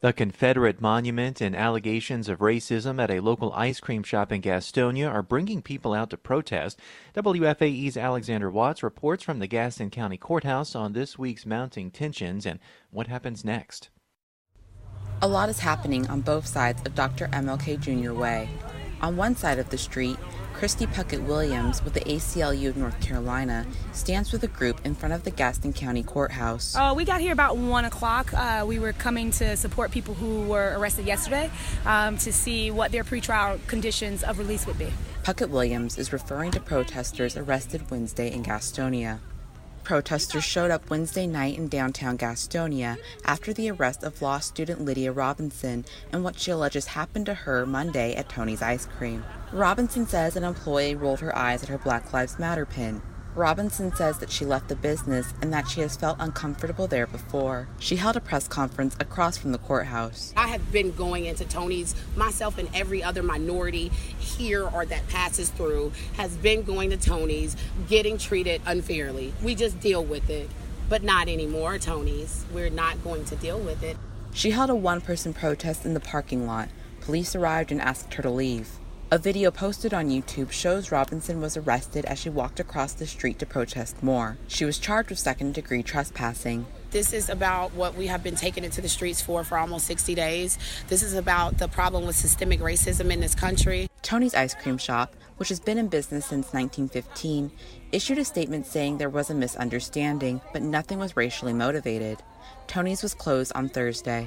The Confederate monument and allegations of racism at a local ice cream shop in Gastonia are bringing people out to protest. WFAE's Alexander Watts reports from the Gaston County Courthouse on this week's mounting tensions and what happens next. A lot is happening on both sides of Dr. MLK Jr. Way. On one side of the street, Christy Puckett Williams with the ACLU of North Carolina stands with a group in front of the Gaston County Courthouse. We got here about 1 o'clock. We were coming to support people who were arrested yesterday to see what their pretrial conditions of release would be. Puckett Williams is referring to protesters arrested Wednesday in Gastonia. Protesters showed up Wednesday night in downtown Gastonia after the arrest of law student Lydia Robinson and what she alleges happened to her Monday at Tony's Ice Cream. Robinson says an employee rolled her eyes at her Black Lives Matter pin. Robinson says that she left the business and that she has felt uncomfortable there before. She held a press conference across from the courthouse. I have been going into Tony's, myself and every other minority here or that passes through has been going to Tony's, getting treated unfairly. We just deal with it, but not anymore, Tony's. We're not going to deal with it. She held a one-person protest in the parking lot. Police arrived and asked her to leave. A video posted on YouTube shows Robinson was arrested as she walked across the street to protest more. She was charged with second-degree trespassing. This is about what we have been taking into the streets for almost 60 days. This is about the problem with systemic racism in this country. Tony's Ice Cream Shop, which has been in business since 1915, issued a statement saying there was a misunderstanding, but nothing was racially motivated. Tony's was closed on Thursday.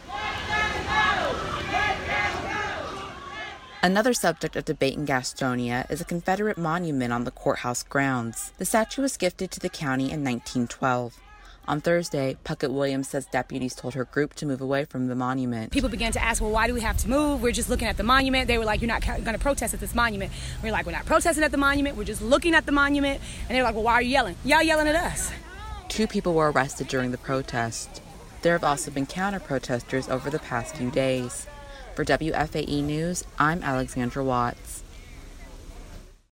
Another subject of debate in Gastonia is a Confederate monument on the courthouse grounds. The statue was gifted to the county in 1912. On Thursday, Puckett Williams says deputies told her group to move away from the monument. People began to ask, well, why do we have to move? We're just looking at the monument. They were like, you're not going to protest at this monument. We're like, we're not protesting at the monument. We're just looking at the monument. And they're like, well, why are you yelling? Y'all yelling at us. 2 people were arrested during the protest. There have also been counter-protesters over the past few days. For WFAE News, I'm Alexandra Watts.